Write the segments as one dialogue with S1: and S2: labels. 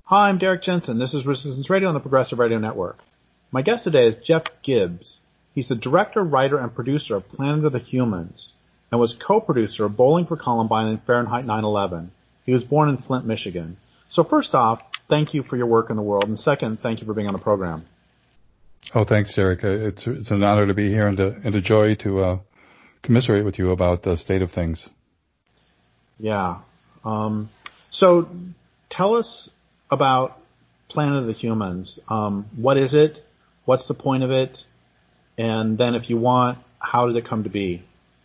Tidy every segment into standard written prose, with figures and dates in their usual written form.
S1: Hi, I'm Derek Jensen. This is Resistance Radio on the Progressive Radio Network. My guest today is Jeff Gibbs. He's the director, writer, and producer of Planet of the Humans and was co-producer of Bowling for Columbine and Fahrenheit 9/11. He was born in Flint, Michigan. So first off, thank you for your work in the world, and second, thank you for being on the program.
S2: Oh, thanks, Derek. It's an honor to be here and a joy to commiserate with you about the state of things.
S1: Yeah. So tell us about Planet of the Humans. What is it? What's the point of it? And then if you want, how did it come to be?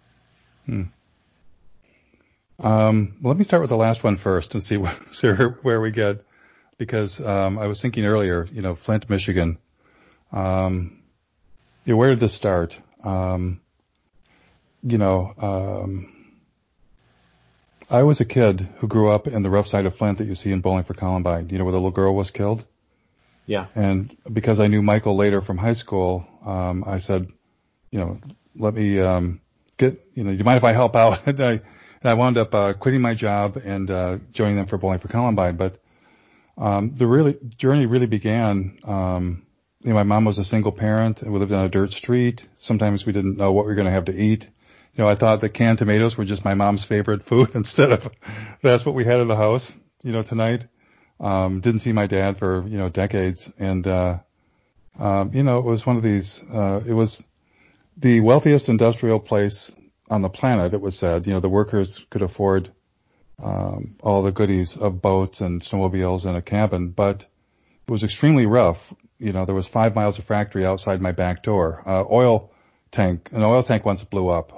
S2: Let me start with the last one first and see where we get, because I was thinking earlier, Flint, Michigan. Where did this start? I was a kid who grew up in the rough side of Flint that you see in Bowling for Columbine, where the little girl was killed.
S1: Yeah.
S2: And because I knew Michael later from high school, I said, let me do you mind if I help out? And I wound up quitting my job and joining them for Bowling for Columbine. But the journey really began. My mom was a single parent, and we lived on a dirt street. Sometimes we didn't know what we were going to have to eat. I thought that canned tomatoes were just my mom's favorite food instead of that's what we had in the house, tonight. Didn't see my dad for, decades. And, it was one of these, it was the wealthiest industrial place on the planet, it was said. The workers could afford, all the goodies of boats and snowmobiles and a cabin, but it was extremely rough. There was 5 miles of factory outside my back door. An oil tank once blew up.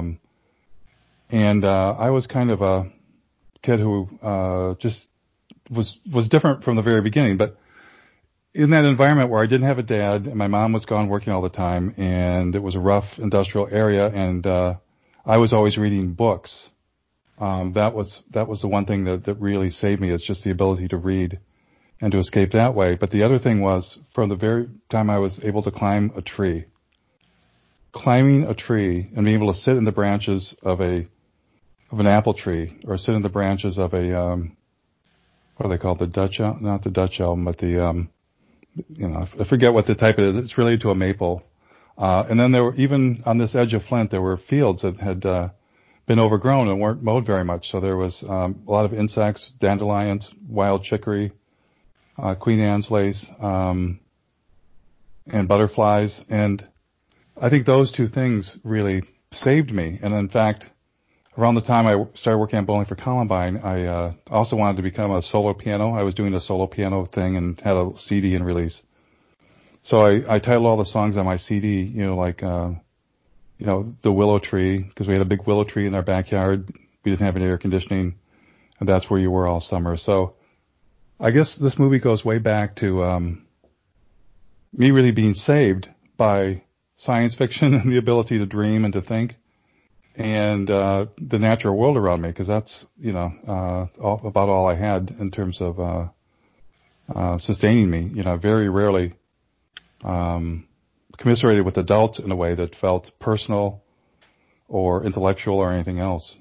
S2: I was kind of a kid who, just was different from the very beginning, but in that environment where I didn't have a dad and my mom was gone working all the time and it was a rough industrial area and, I was always reading books. That was the one thing that really saved me, is just the ability to read and to escape that way. But the other thing was, from the very time I was able to climb a tree, climbing a tree and being able to sit in the branches of an apple tree, or sit in the branches of a, what are they called? The Dutch elm? Not the Dutch elm, but the, I forget what the type it is. It's related to a maple. And then there were, even on this edge of Flint, there were fields that had, been overgrown and weren't mowed very much. So there was, a lot of insects, dandelions, wild chicory, Queen Anne's lace, and butterflies. And I think those two things really saved me. And in fact, around the time I started working on Bowling for Columbine, I also wanted to become a solo piano. I was doing a solo piano thing and had a CD and release. So I titled all the songs on my CD, The Willow Tree, because we had a big willow tree in our backyard. We didn't have any air conditioning, and that's where you were all summer. So I guess this movie goes way back to me really being saved by science fiction and the ability to dream and to think, and the natural world around me, because that's about all I had in terms of sustaining me. Very rarely commiserated with adults in a way that felt personal or intellectual or anything else.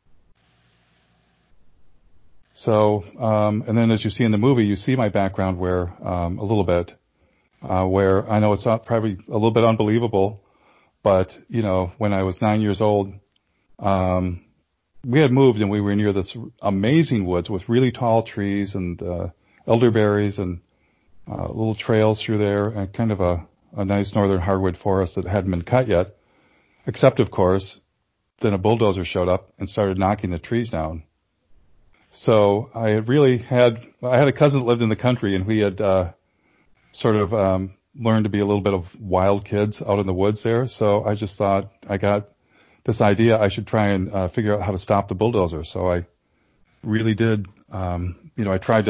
S2: So, and then as you see in the movie, you see my background where a little bit, where I know it's not probably a little bit unbelievable, but when I was 9 years old, we had moved and we were near this amazing woods with really tall trees and elderberries and little trails through there, and kind of a nice northern hardwood forest that hadn't been cut yet, except of course then a bulldozer showed up and started knocking the trees down. So I had a cousin that lived in the country, and we had sort of learned to be a little bit of wild kids out in the woods there. So I just thought, I got this idea, I should try and figure out how to stop the bulldozer. So I really did, I tried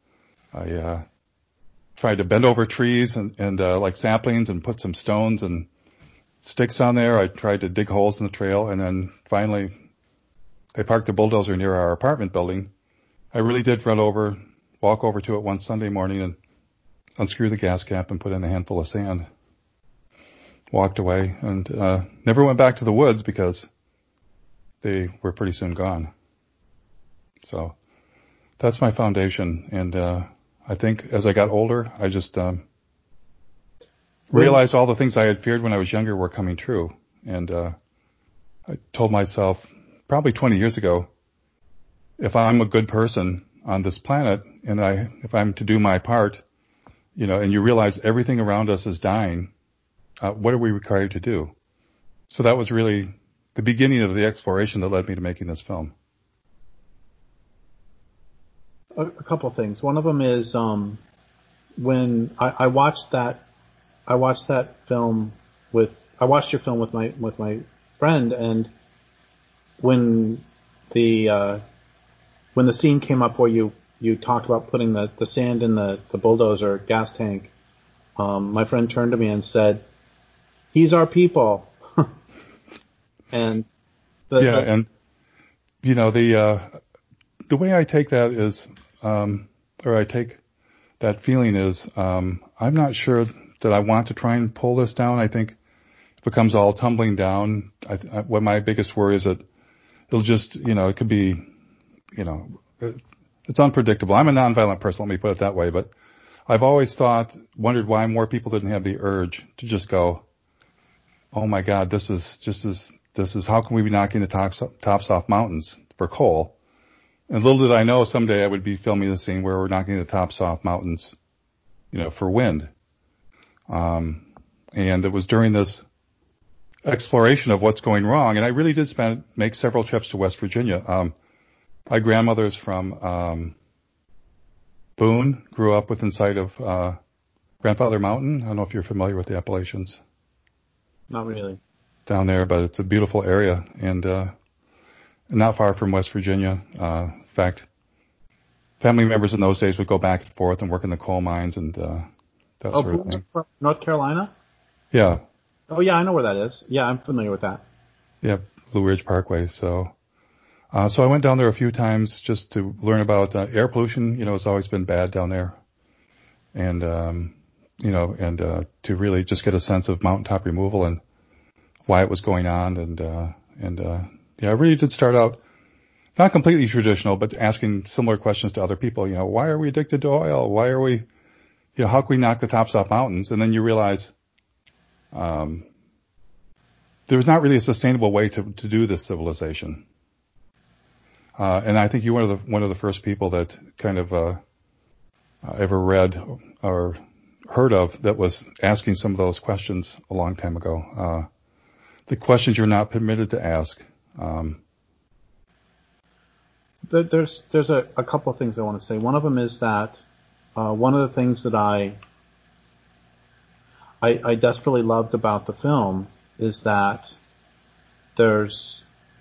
S2: to bend over trees and like saplings and put some stones and sticks on there. I tried to dig holes in the trail, and then finally I parked the bulldozer near our apartment building. I really did walk over to it one Sunday morning and unscrew the gas cap and put in a handful of sand. Walked away and never went back to the woods because they were pretty soon gone. So that's my foundation, and I think as I got older, I just realized all the things I had feared when I was younger were coming true. And I told myself probably 20 years ago, if I'm a good person on this planet and if I'm to do my part, and you realize everything around us is dying, what are we required to do? So that was really the beginning of the exploration that led me to making this film.
S1: A couple of things. One of them is when I watched your film with my friend, and when the scene came up where you talked about putting the sand in the bulldozer gas tank, my friend turned to me and said, "He's our people." And the
S2: way I take that is, I take that feeling is, I'm not sure that I want to try and pull this down. I think if it comes all tumbling down, what my biggest worry is that it'll just, it could be, it's unpredictable. I'm a nonviolent person, let me put it that way, but I've always wondered why more people didn't have the urge to just go, oh my God, this is how can we be knocking the tops off mountains for coal? And little did I know someday I would be filming the scene where we're knocking the tops off mountains, for wind. And it was during this exploration of what's going wrong, and I really did make several trips to West Virginia. My grandmother's from Boone, grew up within sight of Grandfather Mountain. I don't know if you're familiar with the Appalachians.
S1: Not really.
S2: Down there, but it's a beautiful area, and not far from West Virginia. In fact, family members in those days would go back and forth and work in the coal mines and that sort of thing.
S1: North Carolina?
S2: Yeah.
S1: Oh yeah, I know where that is. Yeah, I'm familiar with that.
S2: Yeah, Blue Ridge Parkway. So I went down there a few times just to learn about air pollution. It's always been bad down there, and to really just get a sense of mountaintop removal and why it was going on, and I really did start out not completely traditional, but asking similar questions to other people. Why are we addicted to oil? Why are we, how can we knock the tops off mountains? And then you realize there's not really a sustainable way to do this civilization. And I think you're one of the first people that kind of ever read or heard of that was asking some of those questions a long time ago. The questions you're not permitted to ask.
S1: There's a couple of things I want to say. One of them is that one of the things that I desperately loved about the film is that there's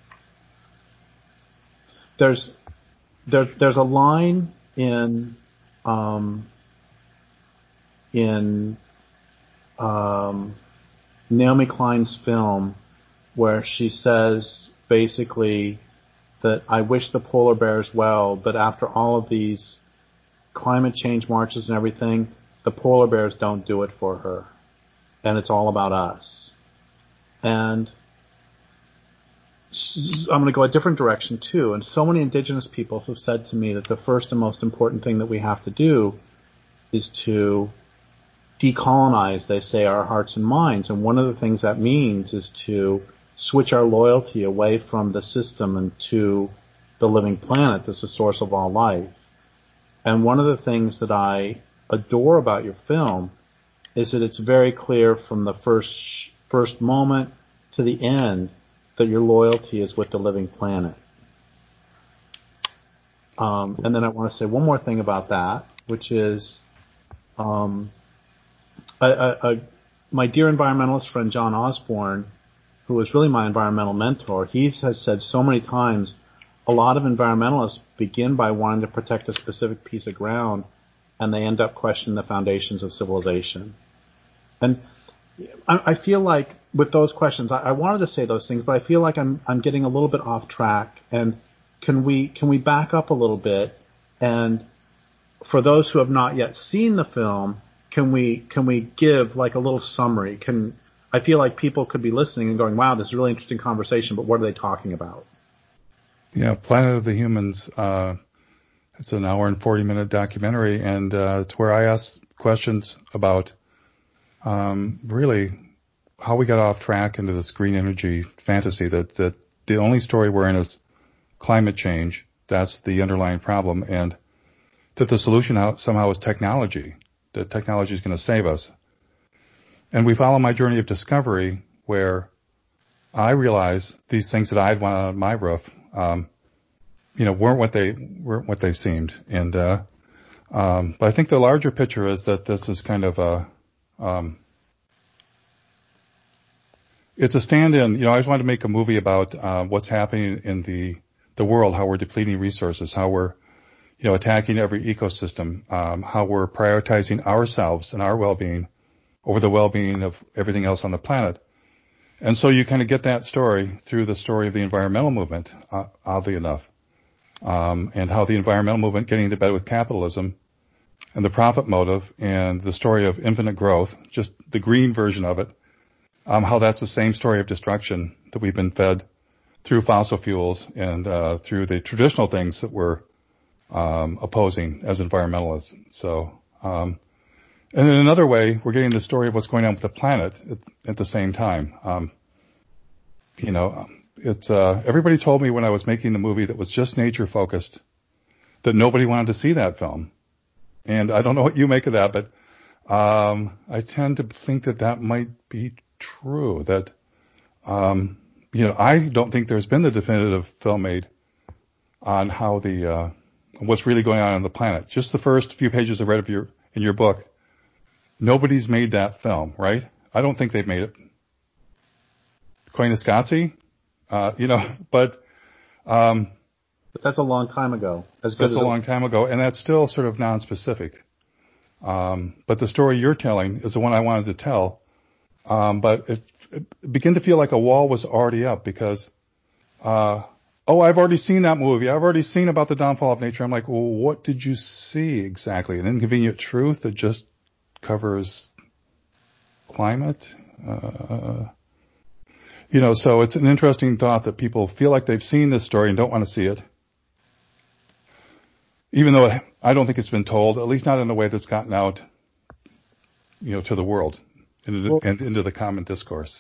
S1: a line in Naomi Klein's film where she says basically that I wish the polar bears well, but after all of these climate change marches and everything, the polar bears don't do it for her. And it's all about us. And I'm going to go a different direction too. And so many indigenous people have said to me that the first and most important thing that we have to do is to decolonize, they say, our hearts and minds. And one of the things that means is to switch our loyalty away from the system and to the living planet that's the source of all life. And one of the things that I adore about your film is that it's very clear from the first moment to the end that your loyalty is with the living planet. And then I want to say one more thing about that, which is my dear environmentalist friend John Osborne, who was really my environmental mentor, he has said so many times, a lot of environmentalists begin by wanting to protect a specific piece of ground, and they end up questioning the foundations of civilization. And I feel like with those questions, I wanted to say those things, but I feel like I'm getting a little bit off track. And can we back up a little bit? And for those who have not yet seen the film, can we give like a little summary? I feel like people could be listening and going, wow, this is a really interesting conversation, but what are they talking about?
S2: Yeah, Planet of the Humans It's an hour and 40-minute documentary, and it's where I ask questions about really how we got off track into this green energy fantasy, that the only story we're in is climate change. That's the underlying problem, and that the solution somehow is technology, that technology is going to save us. And we follow my journey of discovery, where I realized these things that I'd wanted on my roof, weren't what they seemed. And but I think the larger picture is that this is kind of it's a stand-in. I always wanted to make a movie about what's happening in the world, how we're depleting resources, how we're attacking every ecosystem, how we're prioritizing ourselves and our well-being over the well-being of everything else on the planet. And so you kind of get that story through the story of the environmental movement, oddly enough, and how the environmental movement getting into bed with capitalism and the profit motive and the story of infinite growth, just the green version of it, how that's the same story of destruction that we've been fed through fossil fuels and through the traditional things that we're opposing as environmentalists. So, and in another way, we're getting the story of what's going on with the planet at the same time. It's everybody told me when I was making the movie that was just nature focused that nobody wanted to see that film. And I don't know what you make of that, but I tend to think that might be true. That I don't think there's been the definitive film made on how what's really going on the planet. Just the first few pages I read in your book. Nobody's made that film, right? I don't think they've made it. Koyaanisqatsi, but
S1: that's a long time ago.
S2: That's a long time ago, and that's still sort of non-specific. But the story you're telling is the one I wanted to tell. But it began to feel like a wall was already up because, I've already seen that movie. I've already seen about the downfall of nature. I'm like, well, what did you see exactly? An inconvenient truth that just covers climate? So it's an interesting thought that people feel like they've seen this story and don't want to see it. Even though I don't think it's been told, at least not in a way that's gotten out, to the world and into the common discourse.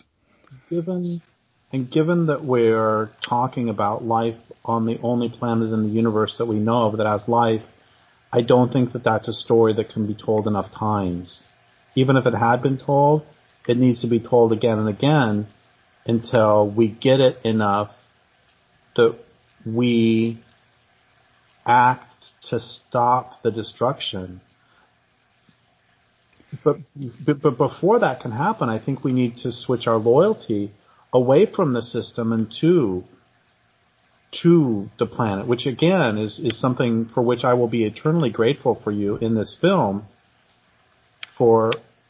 S1: Given that we're talking about life on the only planet in the universe that we know of that has life, I don't think that that's a story that can be told enough times. Even if it had been told, it needs to be told again and again until we get it enough that we act to stop the destruction. But before that can happen, I think we need to switch our loyalty away from the system and to the planet, which again is something for which I will be eternally grateful for you in this film for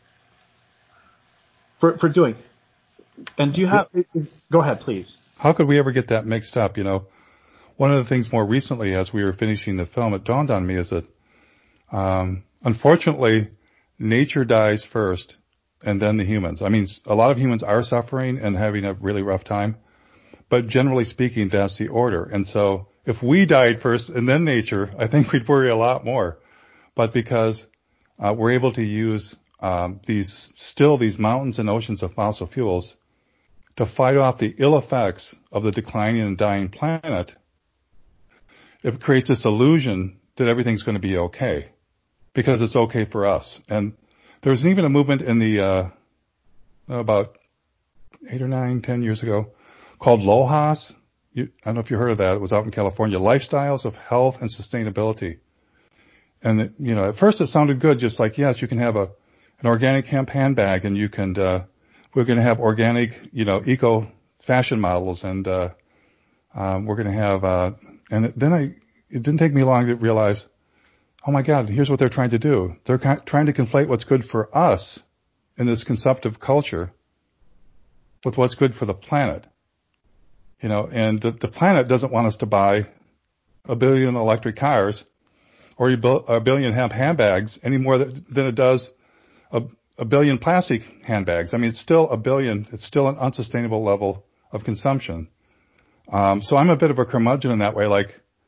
S1: doing. And do you have, go ahead, please.
S2: How could we ever get that mixed up? One of the things more recently as we were finishing the film, it dawned on me is that, unfortunately, nature dies first and then the humans. I mean, a lot of humans are suffering and having a really rough time, but generally speaking, that's the order. And so if we died first and then nature, I think we'd worry a lot more. But because, we're able to use, these mountains and oceans of fossil fuels to fight off the ill effects of the declining and dying planet, it creates this illusion that everything's going to be okay because it's okay for us. And there was even a movement in the about 8 or 9, 10 years ago called LOHAS. I don't know if you heard of that. It was out in California. Lifestyles of Health and Sustainability. And at first it sounded good, just like, yes, you can have an organic hemp handbag, and you can we're going to have organic, eco fashion models, and we're going to have and then it didn't take me long to realize, oh my God, here's what they're trying to do. They're trying to conflate what's good for us in this consumptive culture with what's good for the planet. And the planet doesn't want us to buy 1 billion electric cars or 1 billion hemp handbags any more than it does a billion plastic handbags. I mean, it's still 1 billion. It's still an unsustainable level of consumption. So I'm a bit of a curmudgeon in that way. Like,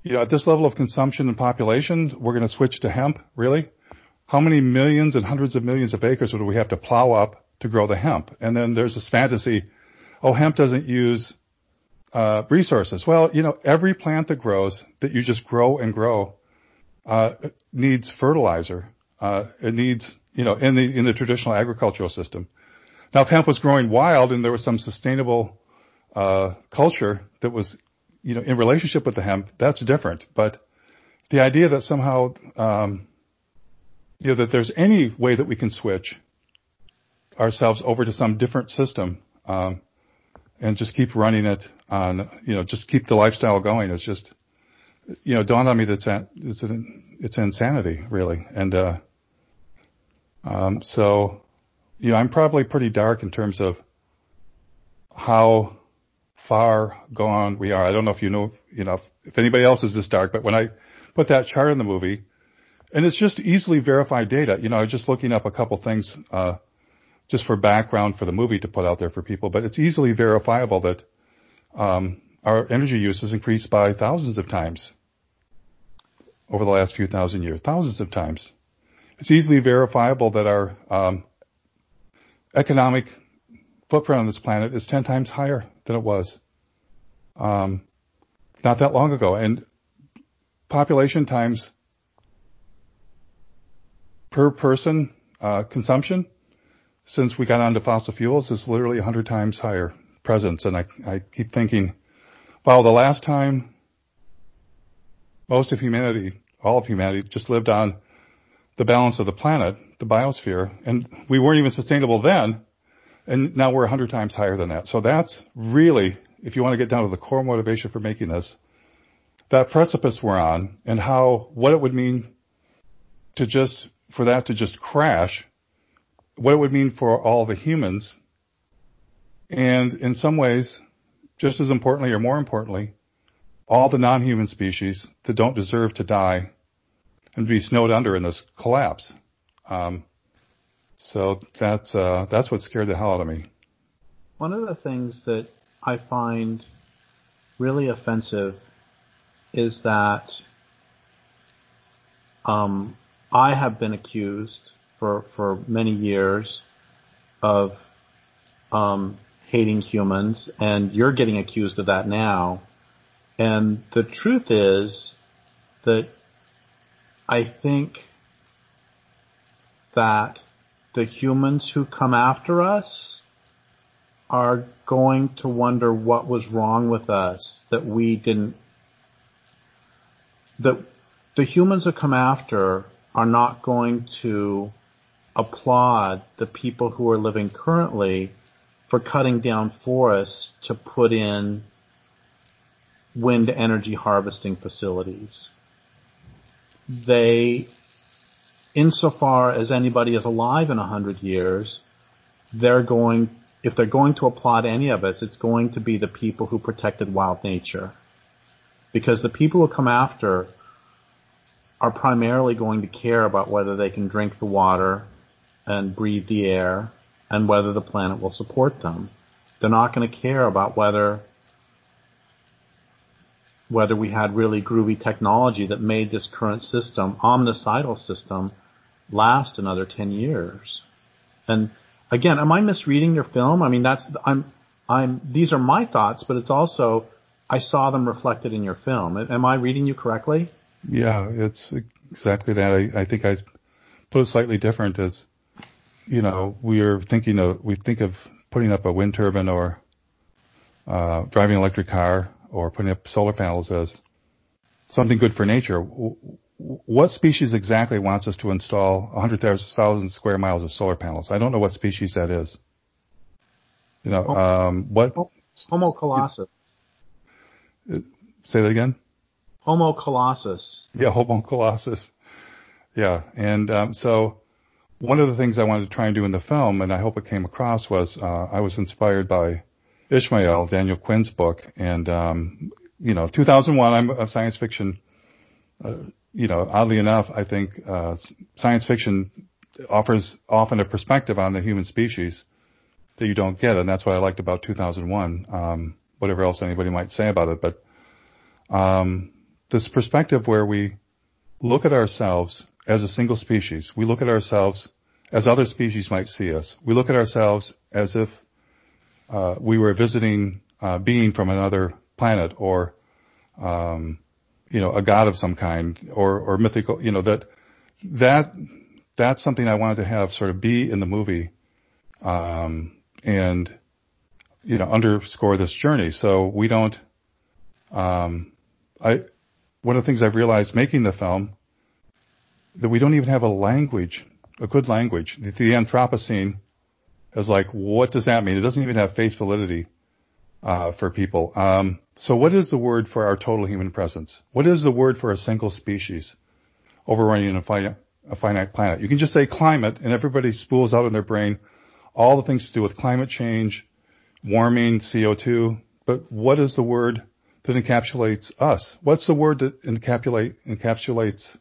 S2: at this level of consumption and population, we're going to switch to hemp. Really? How many millions and hundreds of millions of acres would we have to plow up to grow the hemp? And then there's this fantasy, hemp doesn't use resources. Well, every plant that grows, that you just grow and grow, needs fertilizer. It needs, in the traditional agricultural system. Now, if hemp was growing wild and there was some sustainable culture that was, in relationship with the hemp, that's different. But the idea that somehow, that there's any way that we can switch ourselves over to some different system, and just keep running it on, just keep the lifestyle going. It's just, dawned on me that it's insanity, really. And, so, I'm probably pretty dark in terms of how far gone we are. I don't know if if anybody else is this dark, but when I put that chart in the movie, and it's just easily verified data, I was just looking up a couple things, just for background for the movie to put out there for people, but it's easily verifiable that, our energy use has increased by thousands of times over the last few thousand years, thousands of times. It's easily verifiable that our, economic footprint on this planet is 10 times higher than it was not that long ago. And population times per person consumption since we got onto fossil fuels is literally 100 times higher presence. And I keep thinking, wow, the last time most of humanity, all of humanity, just lived on the balance of the planet, the biosphere, and we weren't even sustainable then, and now we're 100 times higher than that. So that's really, if you want to get down to the core motivation for making this, that precipice we're on, and what it would mean for that to just crash, what it would mean for all the humans, and in some ways, just as importantly or more importantly, all the non-human species that don't deserve to die and be snowed under in this collapse. So that's what scared the hell out of me.
S1: One of the things that I find really offensive is that I have been accused for many years of hating humans, and you're getting accused of that now. And the truth is that I think that the humans who come after us are going to wonder what was wrong with us, that we didn't, that the humans who come after are not going to applaud the people who are living currently for cutting down forests to put in wind energy harvesting facilities. They, insofar as anybody is alive in 100 years, if they're going to applaud any of us, it's going to be the people who protected wild nature. Because the people who come after are primarily going to care about whether they can drink the water and breathe the air and whether the planet will support them. They're not going to care about whether we had really groovy technology that made this current system, omnicidal system, last another 10 years. And again, am I misreading your film? I mean, these are my thoughts, but it's also, I saw them reflected in your film. Am I reading you correctly?
S2: Yeah, it's exactly that. I think I put it slightly different as, we think of putting up a wind turbine or, driving an electric car or putting up solar panels as something good for nature. What species exactly wants us to install 100,000 square miles of solar panels? I don't know what species that is. What?
S1: Homo colossus.
S2: Say that again?
S1: Homo colossus.
S2: Yeah, Homo colossus. Yeah. And, so one of the things I wanted to try and do in the film, and I hope it came across, was, I was inspired by Ishmael, Daniel Quinn's book. And, 2001, I'm a science fiction, oddly enough, I think, science fiction offers often a perspective on the human species that you don't get. And that's what I liked about 2001. Whatever else anybody might say about it. But, this perspective where we look at ourselves as a single species. We look at ourselves as other species might see us. We look at ourselves as if we were visiting being from another planet, or a god of some kind, or mythical. That's something I wanted to have sort of be in the movie, and underscore this journey. So we don't. One of the things I've realized making the film, that we don't even have a good language. The Anthropocene is like, what does that mean? It doesn't even have face validity for people. So what is the word for our total human presence? What is the word for a single species overrunning a finite planet? You can just say climate, and everybody spools out in their brain all the things to do with climate change, warming, CO2. But what is the word that encapsulates us? What's the word that encapsulates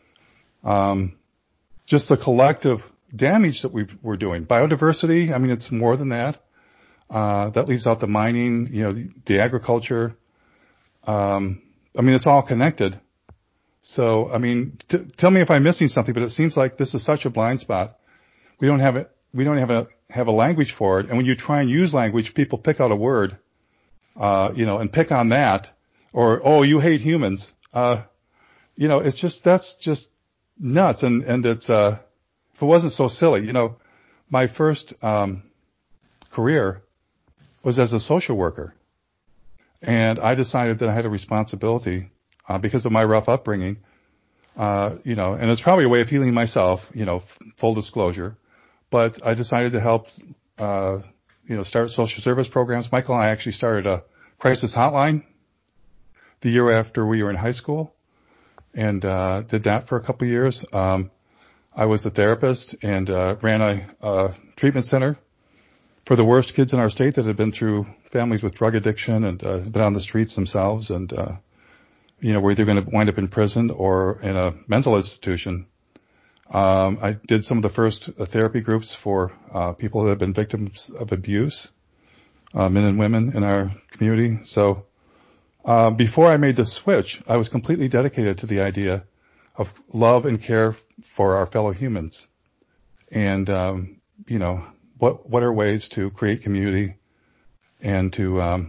S2: just the collective damage that we're doing? Biodiversity, I mean, it's more than that. That leaves out the mining, the agriculture. It's all connected. So, tell me if I'm missing something, but it seems like this is such a blind spot. We don't have a language for it. And when you try and use language, people pick out a word, and pick on that, or, oh, you hate humans. That's just nuts. And it's, if it wasn't so silly, my first, career was as a social worker. And I decided that I had a responsibility, because of my rough upbringing, and it's probably a way of healing myself, full disclosure. But I decided to help, start social service programs. Michael and I actually started a crisis hotline the year after we were in high school, and did that for a couple of years. I was a therapist and ran a treatment center for the worst kids in our state that had been through families with drug addiction and been on the streets themselves, and were either going to wind up in prison or in a mental institution. I did some of the first therapy groups for people that have been victims of abuse, men and women in our community. So before I made the switch, I was completely dedicated to the idea of love and care for our fellow humans. And, what are ways to create community and to,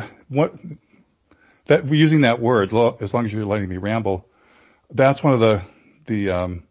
S2: using that word, as long as you're letting me ramble, that's one of the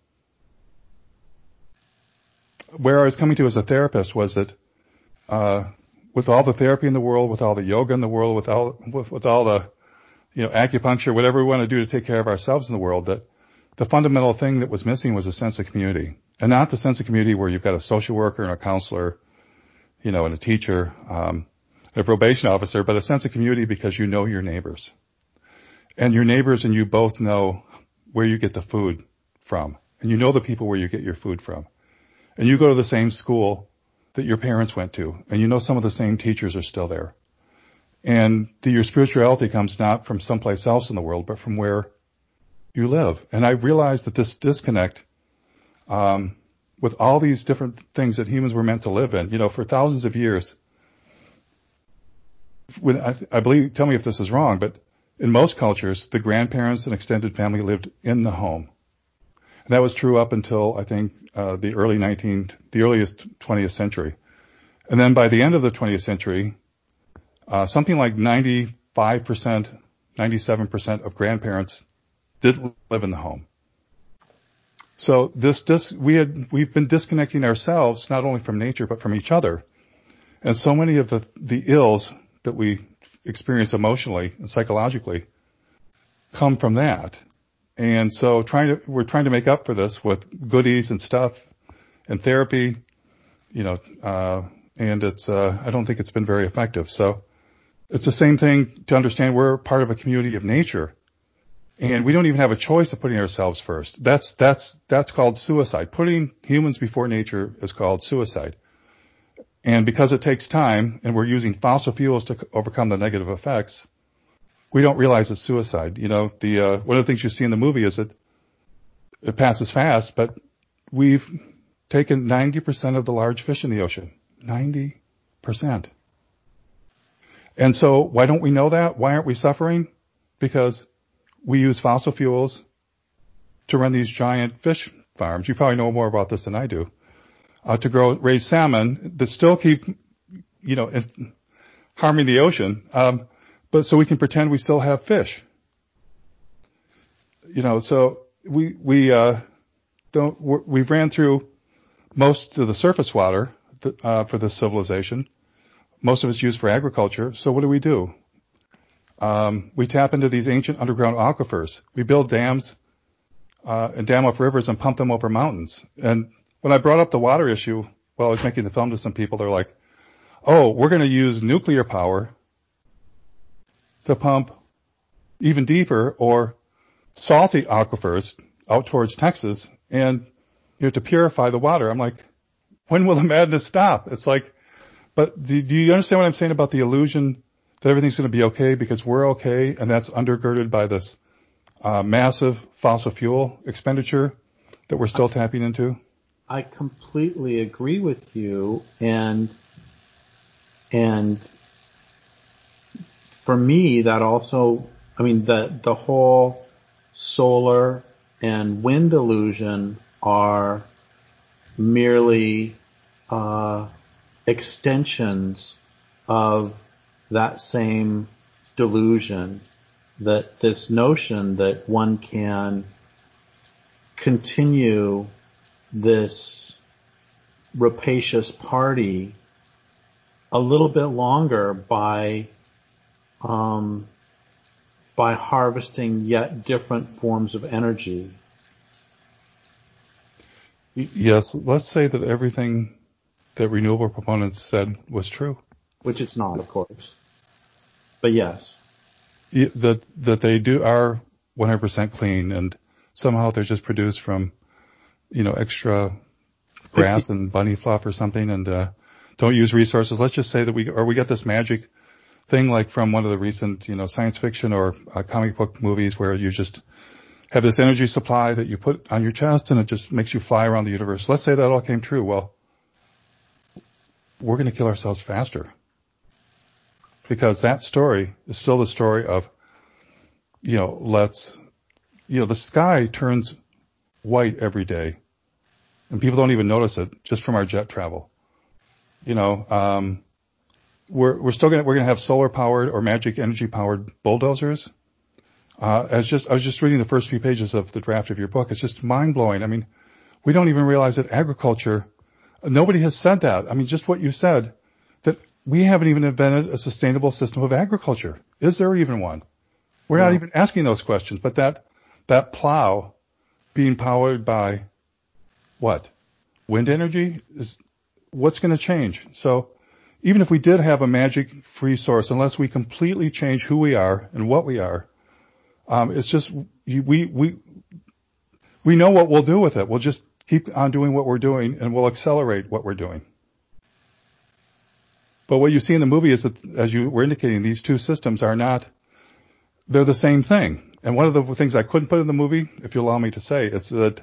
S2: where I was coming to as a therapist was that, with all the therapy in the world, with all the yoga in the world, with all the, acupuncture, whatever we want to do to take care of ourselves in the world, that the fundamental thing that was missing was a sense of community. And not the sense of community where you've got a social worker and a counselor, and a teacher, and a probation officer, but a sense of community because you know your neighbors. And your neighbors and you both know where you get the food from. And you know the people where you get your food from. And you go to the same school that your parents went to. And you know some of the same teachers are still there. And your spirituality comes not from someplace else in the world, but from where you live. And I realized that this disconnect, with all these different things that humans were meant to live in, for thousands of years, when I believe, tell me if this is wrong, but in most cultures, the grandparents and extended family lived in the home. And that was true up until, I think, the earliest 20th century. And then by the end of the 20th century, something like 95%, 97% of grandparents did live in the home. So we've been disconnecting ourselves not only from nature but from each other. And so many of the ills that we experience emotionally and psychologically come from that. And so we're trying to make up for this with goodies and stuff and therapy, and it's I don't think it's been very effective. So it's the same thing to understand we're part of a community of nature. And we don't even have a choice of putting ourselves first. That's called suicide. Putting humans before nature is called suicide. And because it takes time and we're using fossil fuels to overcome the negative effects, we don't realize it's suicide. One of the things you see in the movie is that it passes fast, but we've taken 90% of the large fish in the ocean. 90%. And so why don't we know that? Why aren't we suffering? Because we use fossil fuels to run these giant fish farms. You probably know more about this than I do. To raise salmon that still keep, harming the ocean. But so we can pretend we still have fish. So we've ran through most of the surface water, for this civilization. Most of it's used for agriculture. So what do? We tap into these ancient underground aquifers. We build dams, and dam up rivers and pump them over mountains. And when I brought up the water issue while I was making the film to some people, they're like, oh, we're going to use nuclear power to pump even deeper or salty aquifers out towards Texas and, to purify the water. I'm like, when will the madness stop? It's like, but do you understand what I'm saying about the illusion that everything's going to be okay because we're okay, and that's undergirded by this massive fossil fuel expenditure that we're still tapping into?
S1: I completely agree with you, and for me, that also, the whole solar and wind illusion are merely extensions of that same delusion, that this notion that one can continue this rapacious party a little bit longer by harvesting yet different forms of energy.
S2: Yes, let's say that everything that renewable proponents said was true.
S1: Which it's not, of course. But yes.
S2: That they are 100% clean, and somehow they're just produced from, extra grass and bunny fluff or something, and don't use resources. Let's just say that we got this magic thing like from one of the recent, science fiction or comic book movies where you just have this energy supply that you put on your chest and it just makes you fly around the universe. Let's say that all came true. Well, we're going to kill ourselves faster, because that story is still the story of, the sky turns white every day and people don't even notice it just from our jet travel. We're going to have solar powered or magic energy powered bulldozers. I was just reading the first few pages of the draft of your book. It's just mind blowing. We don't even realize that agriculture, nobody has said that. Just what you said, that we haven't even invented a sustainable system of agriculture. Is there even one? We're not even asking those questions, but that plow being powered by what? Wind energy is what's going to change. So even if we did have a magic free source, unless we completely change who we are and what we are, it's just, we know what we'll do with it. We'll just keep on doing what we're doing and we'll accelerate what we're doing. But what you see in the movie is that, as you were indicating, these two systems they're the same thing. And one of the things I couldn't put in the movie, if you allow me to say, is that,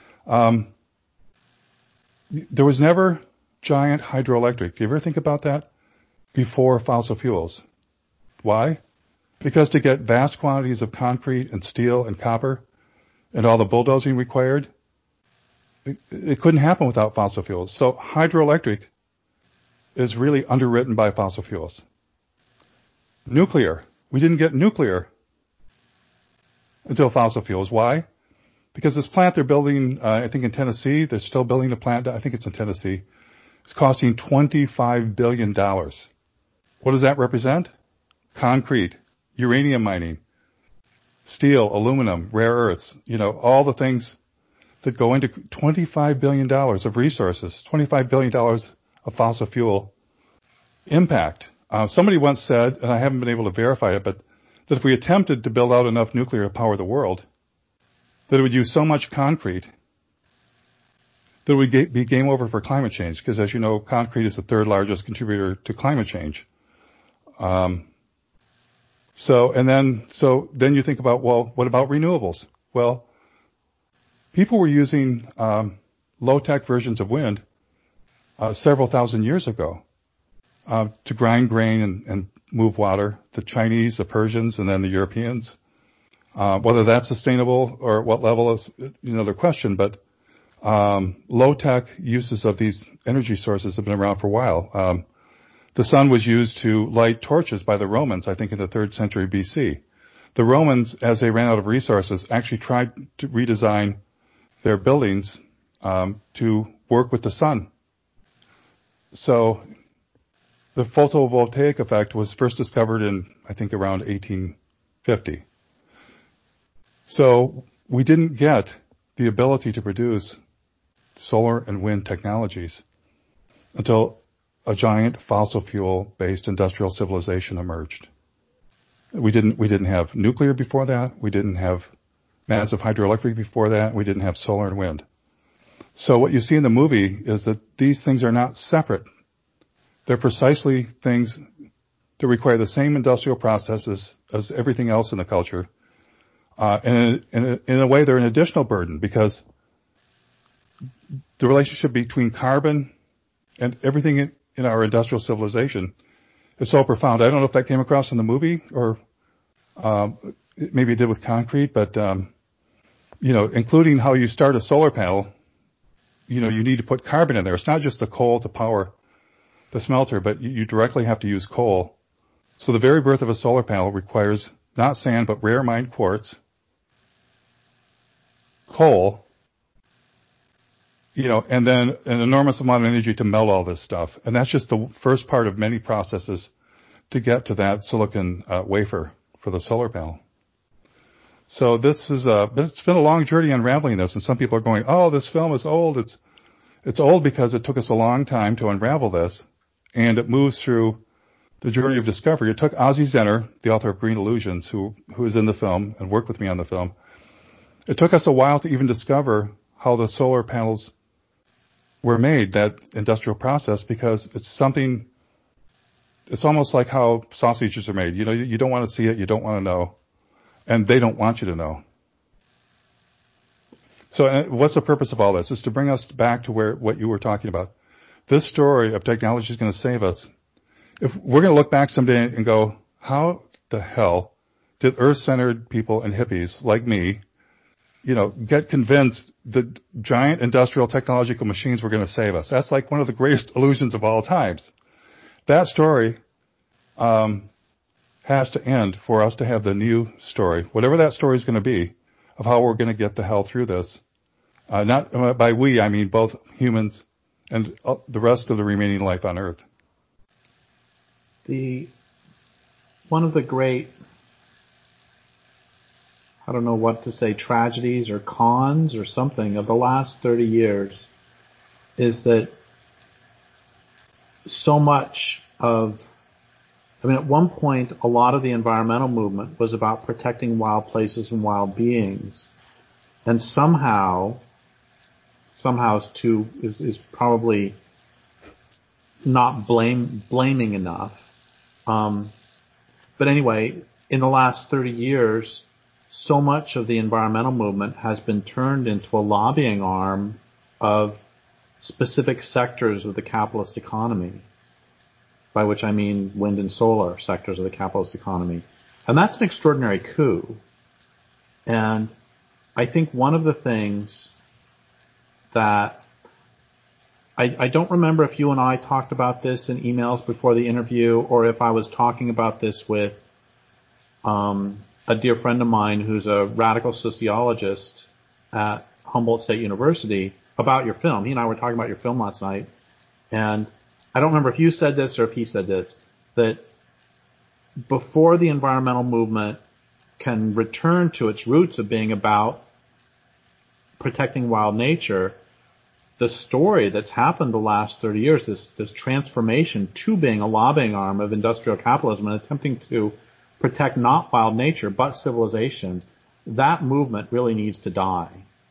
S2: there was never giant hydroelectric. Do you ever think about that? Before fossil fuels. Why? Because to get vast quantities of concrete and steel and copper and all the bulldozing required, it couldn't happen without fossil fuels. So hydroelectric is really underwritten by fossil fuels. Nuclear. We didn't get nuclear until fossil fuels. Why? Because this plant they're building, I think in Tennessee, they're still building a plant, I think it's in Tennessee. It's costing $25 billion. What does that represent? Concrete, uranium mining, steel, aluminum, rare earths, all the things that go into $25 billion of resources, $25 billion of fossil fuel impact. Somebody once said, and I haven't been able to verify it, but that if we attempted to build out enough nuclear to power the world, that it would use so much concrete that it would be game over for climate change, because as you know, concrete is the third largest contributor to climate change. So then you think about, well, what about renewables? Well, people were using low-tech versions of wind several thousand years ago to grind grain and move water. The Chinese, the Persians, and then the Europeans. Whether that's sustainable or what level is another question, but low-tech uses of these energy sources have been around for a while. The sun was used to light torches by the Romans, I think in the 3rd century BC. The Romans, as they ran out of resources, actually tried to redesign their buildings to work with the sun. So the photovoltaic effect was first discovered in, I think, around 1850. So we didn't get the ability to produce solar and wind technologies until a giant fossil fuel-based industrial civilization emerged. We didn't have nuclear before that. We didn't have massive hydroelectric before that. We didn't have solar and wind. So what you see in the movie is that these things are not separate. They're precisely things that require the same industrial processes as everything else in the culture. And in a way, they're an additional burden because the relationship between carbon and everything in our industrial civilization is so profound. I don't know if that came across in the movie or maybe it did with concrete, but including how you start a solar panel, you need to put carbon in there. It's not just the coal to power the smelter, but you directly have to use coal. So the very birth of a solar panel requires not sand, but rare mined quartz, coal, and then an enormous amount of energy to melt all this stuff. And that's just the first part of many processes to get to that silicon wafer for the solar panel. So it's been a long journey unraveling this, and some people are going, oh, this film is old. It's old because it took us a long time to unravel this, and it moves through the journey of discovery. It took Ozzie Zenner, the author of Green Illusions, who is in the film and worked with me on the film. It took us a while to even discover how the solar panels were made, that industrial process, because it's almost like how sausages are made. You don't want to see it, you don't want to know, and they don't want you to know. So what's the purpose of all this? Is to bring us back to what you were talking about. This story of technology is going to save us. If we're going to look back someday and go, how the hell did Earth-centered people and hippies like me get convinced that giant industrial technological machines were going to save us? That's like one of the greatest illusions of all times. That story has to end for us to have the new story, whatever that story is going to be, of how we're going to get the hell through this. Not by we, I mean both humans and the rest of the remaining life on Earth.
S1: One of the great, I don't know what to say, tragedies or cons or something of the last 30 years is that so much at one point, a lot of the environmental movement was about protecting wild places and wild beings. And somehow is probably not blaming enough. But anyway, in the last 30 years, so much of the environmental movement has been turned into a lobbying arm of specific sectors of the capitalist economy, by which I mean wind and solar sectors of the capitalist economy. And that's an extraordinary coup. And I think one of the things that I don't remember if you and I talked about this in emails before the interview or if I was talking about this with a dear friend of mine who's a radical sociologist at Humboldt State University about your film. He and I were talking about your film last night, and I don't remember if you said this or if he said this, that before the environmental movement can return to its roots of being about protecting wild nature, the story that's happened the last 30 years, this transformation to being a lobbying arm of industrial capitalism and attempting to protect not wild nature but civilization, that movement really needs to die.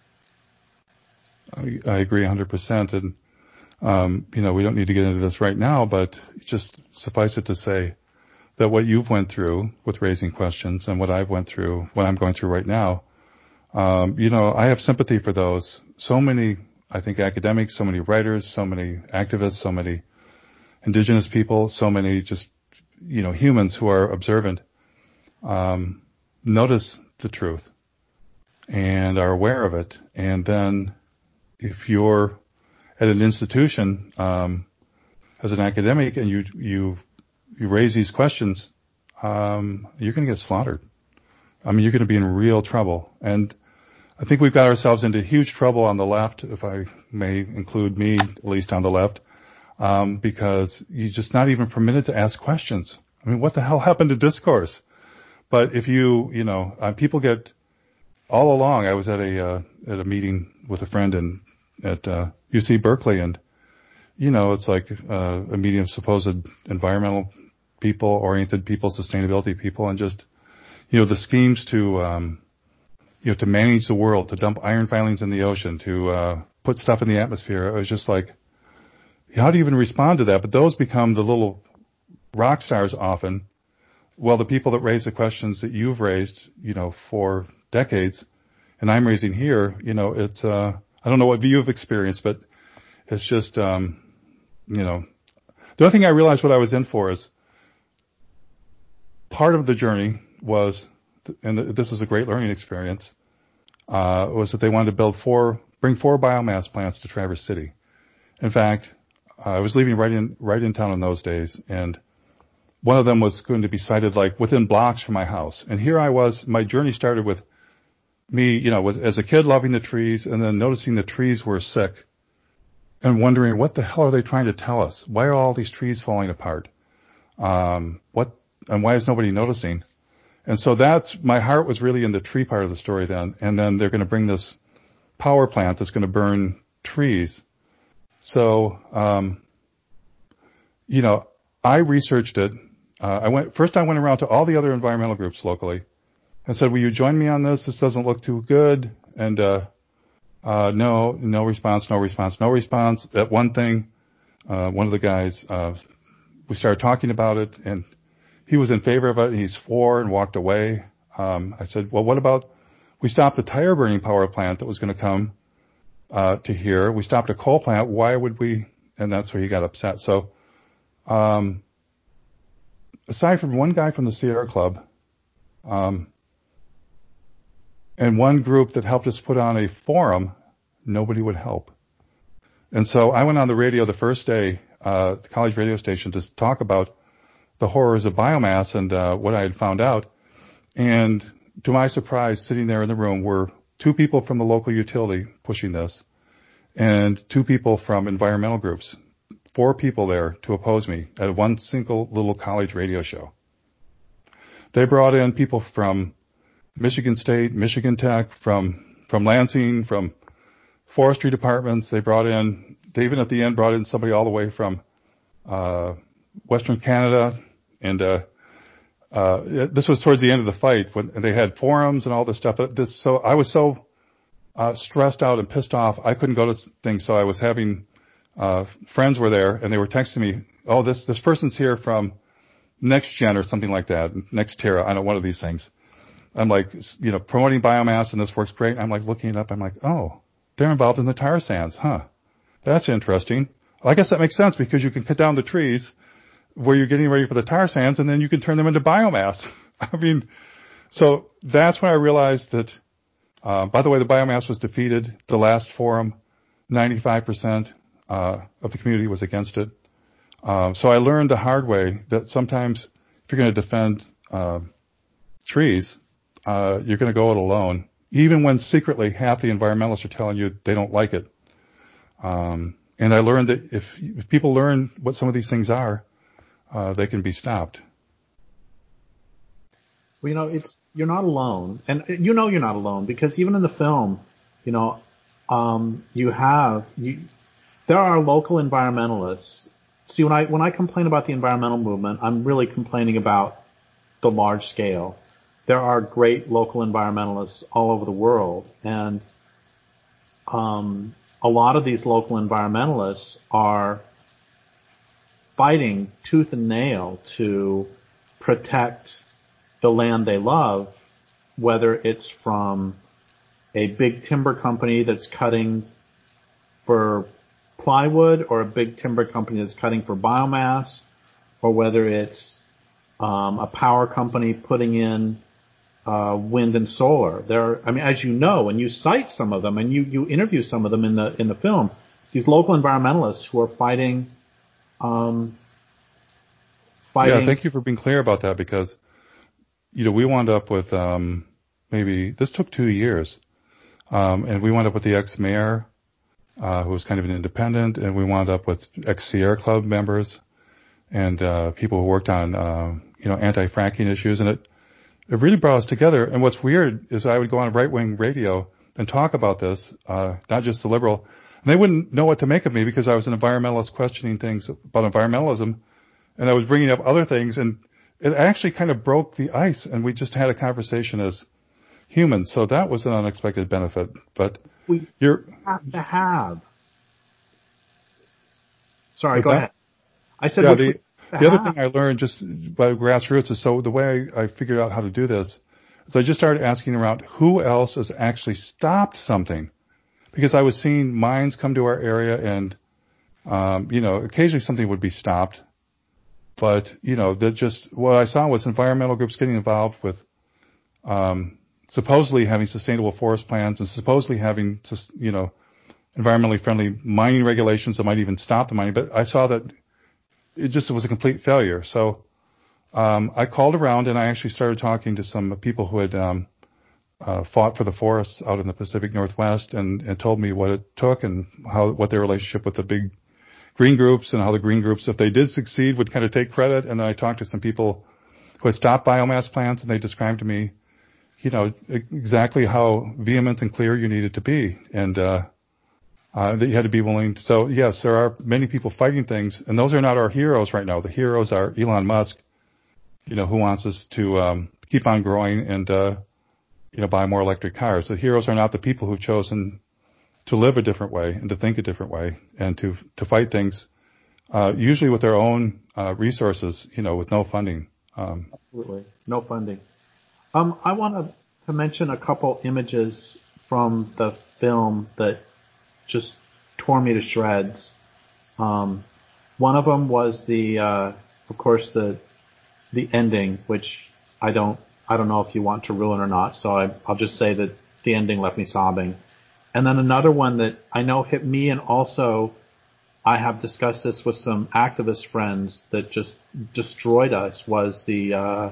S2: I agree 100%. And, we don't need to get into this right now, but just suffice it to say that what you've went through with raising questions and what I'm going through right now, I have sympathy for those. So many, I think, academics, so many writers, so many activists, so many indigenous people, so many just, humans who are observant, notice the truth and are aware of it. And then if you're at an institution, as an academic and you raise these questions, you're going to get slaughtered. I mean, you're going to be in real trouble. And I think we've got ourselves into huge trouble on the left, if I may include me, at least on the left, because you're just not even permitted to ask questions. I mean, what the hell happened to discourse? But if people get, all along, I was at a meeting with a friend at UC Berkeley, and, it's like a meeting of supposed environmental people, oriented people, sustainability people, and just, the schemes to manage the world, to dump iron filings in the ocean, to put stuff in the atmosphere. It was just like, how do you even respond to that? But those become the little rock stars often. Well, the people that raise the questions that you've raised, for decades, and I'm raising here, it's, I don't know what you've experienced, but it's just, the only thing I realized what I was in for is part of the journey was, and this is a great learning experience, was that they wanted to bring four biomass plants to Traverse City. In fact, I was leaving right in town in those days, and one of them was going to be sited like within blocks from my house. And here I was, my journey started with me, as a kid loving the trees, and then noticing the trees were sick and wondering, what the hell are they trying to tell us? Why are all these trees falling apart? And why is nobody noticing? And so my heart was really in the tree part of the story then. And then they're going to bring this power plant that's going to burn trees. So, I researched it. I went around to all the other environmental groups locally and said, will you join me on this? This doesn't look too good. And, no response. At one thing, one of the guys, we started talking about it, and he was in favor of it, and he's for and walked away. I said, well, what about, we stopped the tire burning power plant that was going to come, to here. We stopped a coal plant. Why would we? And that's where he got upset. So, aside from one guy from the Sierra Club, and one group that helped us put on a forum, nobody would help. And so I went on the radio the first day, the college radio station, to talk about the horrors of biomass and what I had found out. And to my surprise, sitting there in the room were two people from the local utility pushing this, and two people from environmental groups. 4 people there to oppose me at one single little college radio show. They brought in people from Michigan State, Michigan Tech, from Lansing, from forestry departments. They even at the end brought in somebody all the way from Western Canada. And this was towards the end of the fight when they had forums and all this stuff. So I was so stressed out and pissed off, I couldn't go to things. So I was having friends were there, and they were texting me, oh, this person's here from NextGen or something like that, NextEra, I know, one of these things. I'm like, promoting biomass, and this works great. I'm like looking it up. I'm like, oh, they're involved in the tar sands, huh? That's interesting. Well, I guess that makes sense, because you can cut down the trees where you're getting ready for the tar sands, and then you can turn them into biomass. I mean, so that's when I realized that, by the way, the biomass was defeated. The last forum, 95%. Of the community was against it. So I learned the hard way that sometimes if you're going to defend trees, you're going to go it alone, even when secretly half the environmentalists are telling you they don't like it. And I learned that if people learn what some of these things are, they can be stopped.
S1: Well, you're not alone, and you're not alone, because even in the film, there are local environmentalists. See, when I complain about the environmental movement, I'm really complaining about the large scale. There are great local environmentalists all over the world, and a lot of these local environmentalists are fighting tooth and nail to protect the land they love, whether it's from a big timber company that's cutting for plywood, or a big timber company that's cutting for biomass, or whether it's a power company putting in wind and solar. I mean, as you know, and you cite some of them, and you interview some of them in the film. These local environmentalists who are fighting.
S2: Yeah, thank you for being clear about that, because we wound up with maybe this took 2 years, and we wound up with the ex-mayor, who was kind of an independent, and we wound up with ex-Sierra Club members and people who worked on anti-fracking issues, and it really brought us together. And what's weird is I would go on right-wing radio and talk about this, not just the liberal, and they wouldn't know what to make of me because I was an environmentalist questioning things about environmentalism, and I was bringing up other things, and it actually kind of broke the ice, and we just had a conversation as humans. So that was an unexpected benefit. But
S1: we have to have. Sorry, go ahead. I said
S2: the other thing I learned just by grassroots is, so the way I figured out how to do this is I just started asking around who else has actually stopped something, because I was seeing mines come to our area, and occasionally something would be stopped. But, what I saw was environmental groups getting involved with, supposedly having sustainable forest plans and supposedly having, environmentally friendly mining regulations that might even stop the mining. But I saw that it was a complete failure. So, I called around, and I actually started talking to some people who had, fought for the forests out in the Pacific Northwest, and told me what it took and what their relationship with the big green groups, and how the green groups, if they did succeed, would kind of take credit. And then I talked to some people who had stopped biomass plants, and they described to me, exactly how vehement and clear you needed to be, and that you had to be willing. So yes, there are many people fighting things, and those are not our heroes right now. The heroes are Elon Musk, who wants us to keep on growing and buy more electric cars. The heroes are not the people who've chosen to live a different way and to think a different way and to fight things, usually with their own resources, with no funding.
S1: Absolutely. No funding. I want to mention a couple images from the film that just tore me to shreds. One of them was of course, the ending, which I don't know if you want to ruin or not, so I'll just say that the ending left me sobbing. And then another one that I know hit me, and also I have discussed this with some activist friends that just destroyed us, was the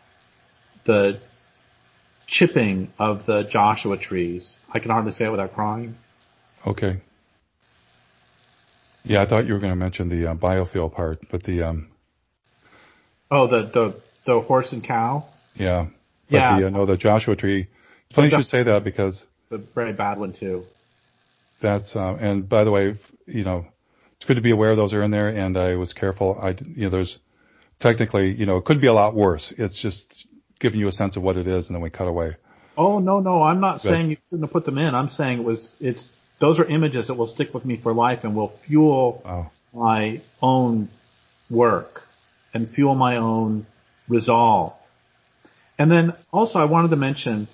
S1: chipping of the Joshua trees. I can hardly say it without crying.
S2: Okay. Yeah, I thought you were going to mention the biofuel part, but the
S1: the horse and cow.
S2: Yeah. But
S1: yeah.
S2: The Joshua tree. It's funny you should say that, because
S1: a very bad one too.
S2: That's and by the way, it's good to be aware those are in there, and I was careful. There's technically, it could be a lot worse. It's just giving you a sense of what it is, and then we cut away.
S1: Oh, no, I'm not saying you shouldn't have put them in. I'm saying those are images that will stick with me for life and will fuel my own work and fuel my own resolve. And then also I wanted to mention,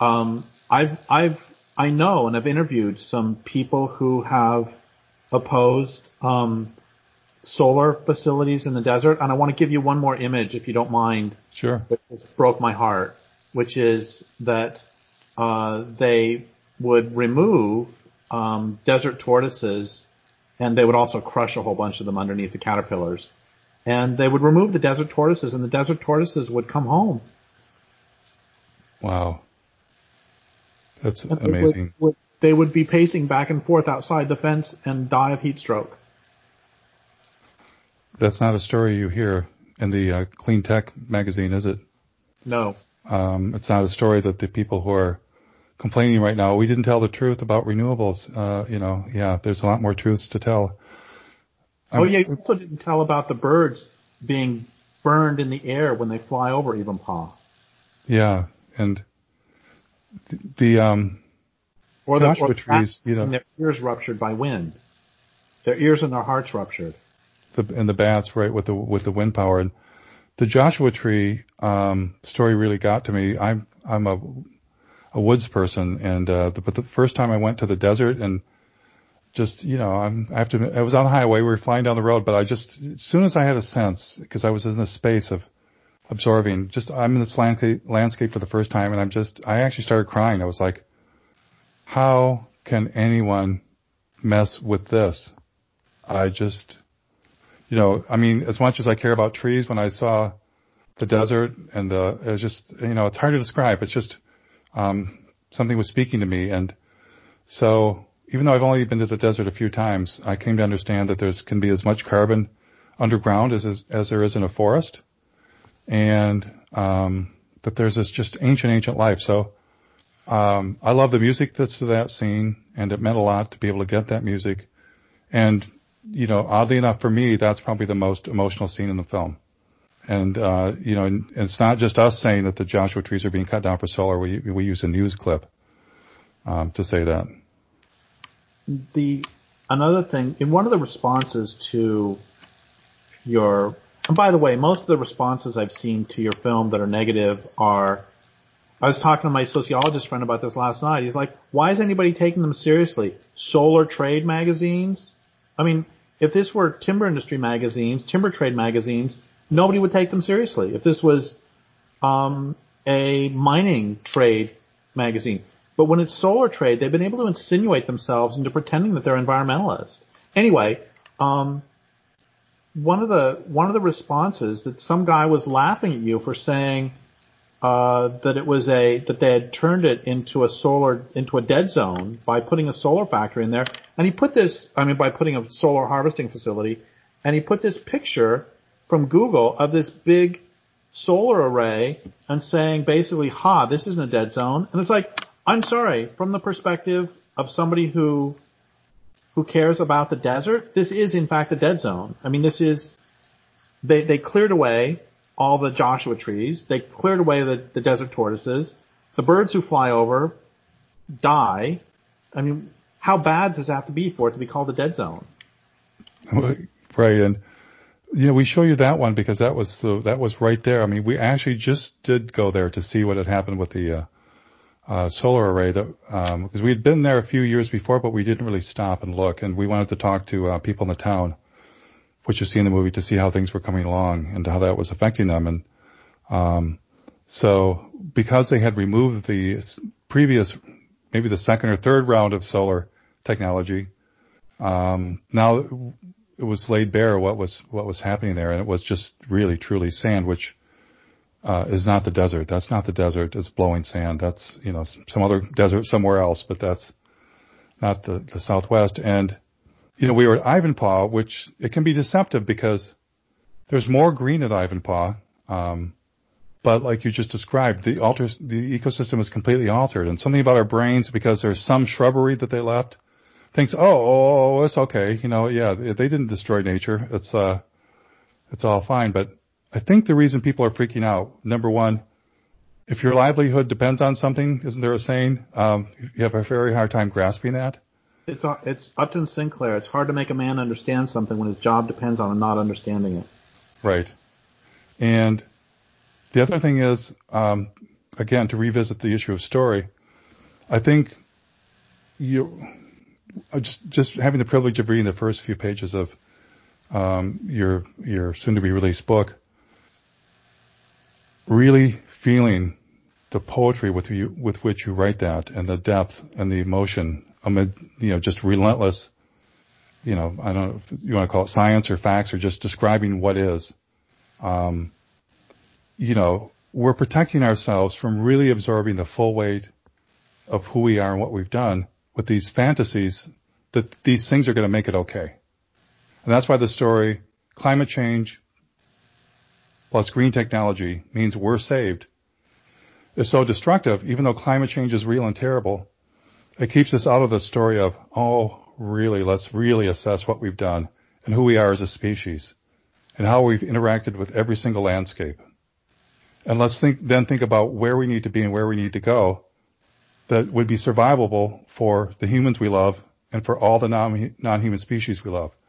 S1: I know and I've interviewed some people who have opposed, solar facilities in the desert. And I want to give you one more image, if you don't mind.
S2: Sure.
S1: It broke my heart, which is that, they would remove, desert tortoises, and they would also crush a whole bunch of them underneath the caterpillars. And they would remove the desert tortoises, and the desert tortoises would come home.
S2: Wow. That's amazing.
S1: They would be pacing back and forth outside the fence and die of heat stroke.
S2: That's not a story you hear in the Clean Tech magazine, is it?
S1: No.
S2: It's not a story that the people who are complaining right now, we didn't tell the truth about renewables. There's a lot more truths to tell.
S1: You also didn't tell about the birds being burned in the air when they fly over Ivanpah.
S2: Yeah, and the Joshua trees,
S1: their ears ruptured by wind. Their ears and their hearts ruptured.
S2: The bats, right, with the wind power. And the Joshua tree story really got to me. I'm a woods person, and but the first time I went to the desert, and just I was on the highway, we were flying down the road, but as soon as I had a sense, because I was in this space of absorbing. Just I'm in this landscape for the first time, and I actually started crying. I was like, how can anyone mess with this? I just, I mean, as much as I care about trees, when I saw the desert and it was just, it's hard to describe. It's just something was speaking to me, and so even though I've only been to the desert a few times, I came to understand that there can be as much carbon underground as there is in a forest, and that there's this just ancient life. So I love the music that's to that scene, and it meant a lot to be able to get that music. And oddly enough for me, that's probably the most emotional scene in the film. And and it's not just us saying that the Joshua trees are being cut down for solar. We use a news clip to say that.
S1: Another thing, in one of the responses to and by the way, most of the responses I've seen to your film that are negative I was talking to my sociologist friend about this last night. He's like, why is anybody taking them seriously? Solar trade magazines? I mean, if this were timber industry magazines, timber trade magazines, nobody would take them seriously. If this was a mining trade magazine. But when it's solar trade, they've been able to insinuate themselves into pretending that they're environmentalists. Anyway, one of the responses that some guy was laughing at you for saying that they had turned it into a dead zone by putting a solar factory in there, and he put by putting a solar harvesting facility, and he put this picture from Google of this big solar array and saying basically, this isn't a dead zone. And it's like, I'm sorry, from the perspective of somebody who cares about the desert, this is in fact a dead zone. I mean, they cleared away all the Joshua trees. They cleared away the desert tortoises. The birds who fly over die. I mean, how bad does it have to be for it to be called a dead zone?
S2: Right. And, we show you that one because that was right there. I mean, we actually just did go there to see what had happened with the solar array because we had been there a few years before, but we didn't really stop and look. And we wanted to talk to people in the town, which you see in the movie, to see how things were coming along and how that was affecting them. And so because they had removed the previous, maybe the second or third round of solar technology, now it was laid bare what was happening there, and it was just really truly sand, which is not the desert. That's not the desert. It's blowing sand. That's, some other desert somewhere else, but that's not the Southwest. And, we were at Ivanpah, which it can be deceptive because there's more green at Ivanpah. But like you just described, the ecosystem is completely altered, and something about our brains, because there's some shrubbery that they left, thinks, oh, it's okay. They didn't destroy nature. It's all fine. But I think the reason people are freaking out, number one, if your livelihood depends on something, isn't there a saying? You have a very hard time grasping that.
S1: It's Upton Sinclair. It's hard to make a man understand something when his job depends on him not understanding it.
S2: Right. And the other thing is, again, to revisit the issue of story, I think just having the privilege of reading the first few pages of your soon-to-be released book, really feeling the poetry with which you write that, and the depth and the emotion amid, just relentless, I don't know if you want to call it science or facts or just describing what is. We're protecting ourselves from really absorbing the full weight of who we are and what we've done with these fantasies that these things are going to make it okay. And that's why the story, climate change plus green technology means we're saved, is so destructive. Even though climate change is real and terrible, it keeps us out of the story of, let's really assess what we've done and who we are as a species and how we've interacted with every single landscape. And let's think about where we need to be and where we need to go that would be survivable for the humans we love and for all the non-human species we love.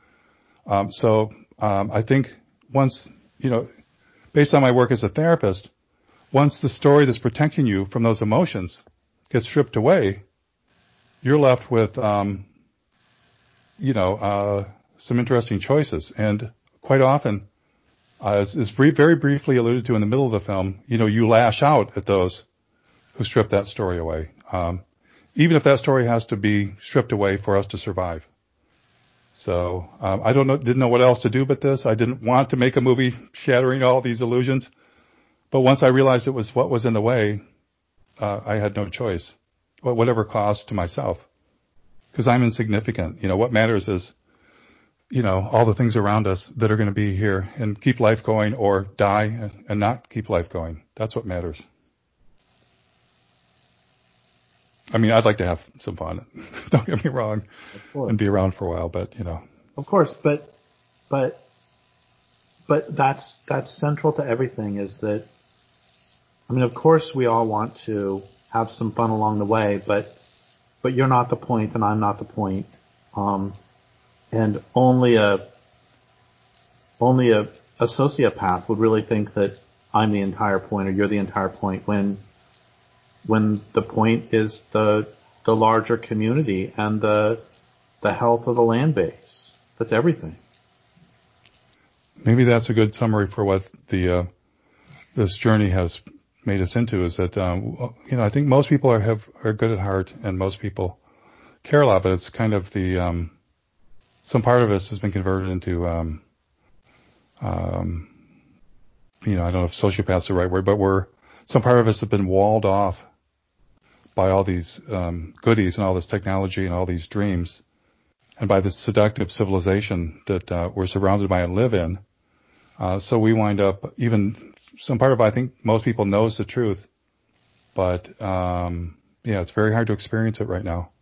S2: I think once, based on my work as a therapist, once the story that's protecting you from those emotions gets stripped away, you're left with, some interesting choices. And quite often, very briefly alluded to in the middle of the film, you lash out at those who strip that story away. Even if that story has to be stripped away for us to survive. So, I didn't know what else to do but this. I didn't want to make a movie shattering all these illusions. But once I realized it was what was in the way, I had no choice, whatever cost to myself, because I'm insignificant. What matters is, all the things around us that are going to be here and keep life going, or die and not keep life going. That's what matters. I mean, I'd like to have some fun. Don't get me wrong, and be around for a while, but
S1: Of course, but that's central to everything. Is that, I mean, of course we all want to have some fun along the way, but you're not the point and I'm not the point. And only a sociopath would really think that I'm the entire point or you're the entire point, when the point is the larger community and the health of the land base. That's everything.
S2: Maybe that's a good summary for what this journey has made us into, is that, I think most people are good at heart and most people care a lot, but it's kind of some part of us has been converted into, I don't know if sociopath's the right word, but some part of us have been walled off by all these, goodies and all this technology and all these dreams, and by this seductive civilization that, we're surrounded by and live in. So we wind up, even some part of, I think most people knows the truth, but, it's very hard to experience it right now.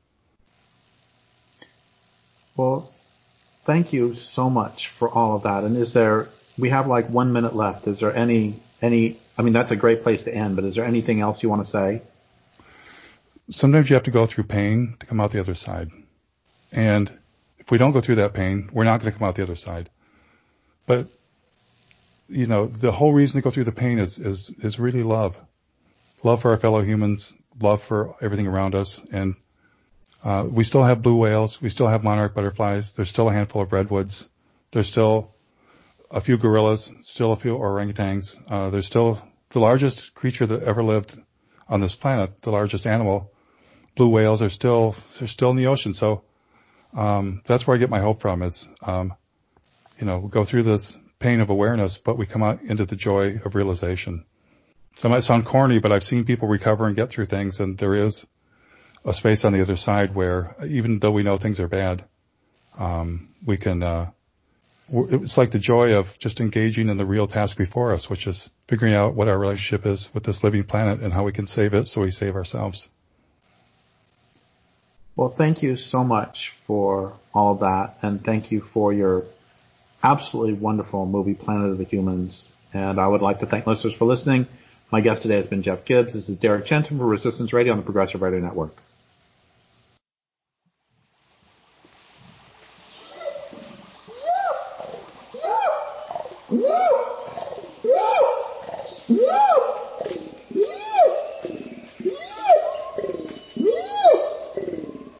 S1: Well, thank you so much for all of that. And we have like 1 minute left. Is there any, I mean, that's a great place to end, but is there anything else you want to say?
S2: Sometimes you have to go through pain to come out the other side. And if we don't go through that pain, we're not going to come out the other side. But, the whole reason to go through the pain is really love. Love for our fellow humans, love for everything around us. And, we still have blue whales. We still have monarch butterflies. There's still a handful of redwoods. There's still a few gorillas, still a few orangutans. There's still the largest creature that ever lived on this planet, the largest animal. Blue whales are still in the ocean. So, that's where I get my hope from is, we go through this pain of awareness, but we come out into the joy of realization. So it might sound corny, but I've seen people recover and get through things, and there is a space on the other side where, even though we know things are bad, we can, it's like the joy of just engaging in the real task before us, which is figuring out what our relationship is with this living planet and how we can save it so we save ourselves.
S1: Well, thank you so much for all of that, and thank you for your absolutely wonderful movie, Planet of the Humans. And I would like to thank listeners for listening. My guest today has been Jeff Gibbs. This is Derek Chenton for Resistance Radio on the Progressive Radio Network.
S3: Woo!